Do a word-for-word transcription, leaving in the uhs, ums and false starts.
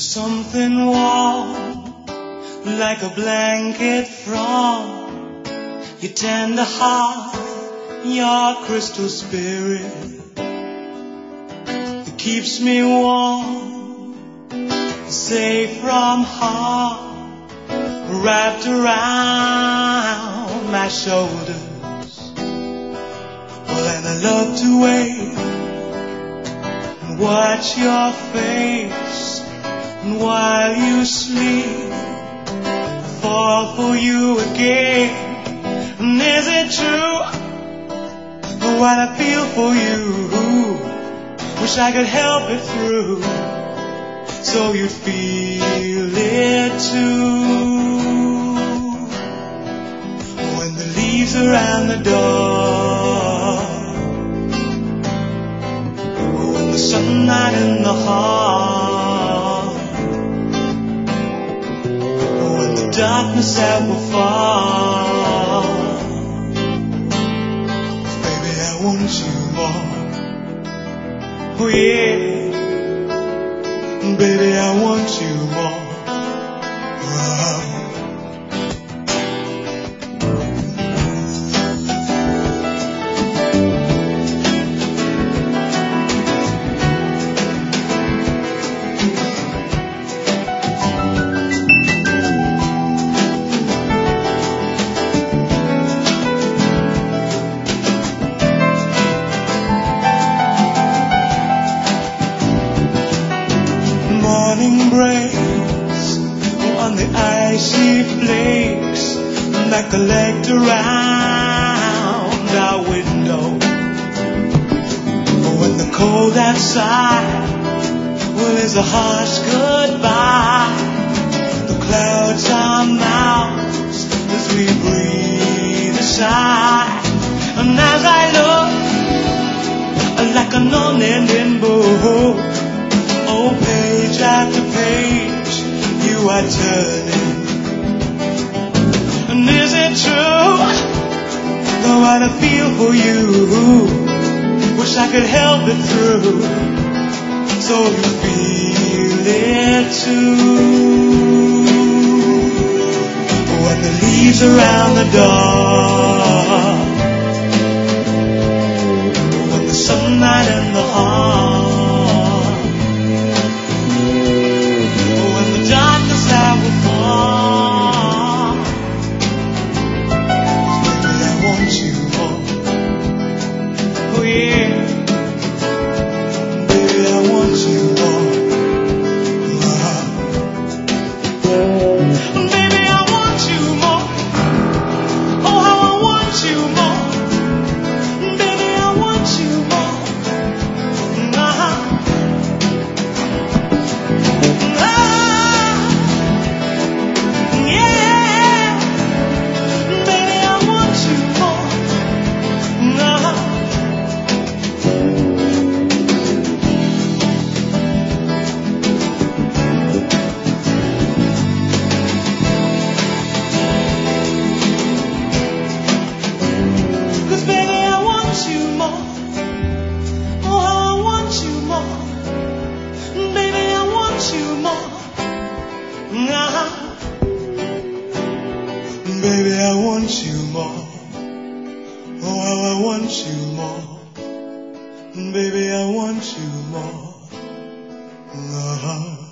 Something warm, like a blanket from your tender heart, your crystal spirit. It keeps me warm, safe from harm, wrapped around my shoulders. Well, and I love to wait and watch your face. And while you sleep, I fall for you again. And is it true what I feel for you? Wish I could help it through, so you'd feel it too. When the leaves around the door, when the sunlight in the heart, darkness that will fall. Baby, I want you more. Oh yeah. Baby, I want you more. Oh. Morning breaks on the icy flakes that collect around our window. When the cold outside, well, is a harsh goodbye. The clouds are mouths as we breathe a sigh. And as I look like an unending book, oh, page after page, you are turning. And is it true, though what I feel for you? Wish I could help it through, so you feel it too. When the leaves around the door, when the sunlight in the heart, baby, I want you more. Oh, how I want you more. Baby, I want you more. Uh-huh.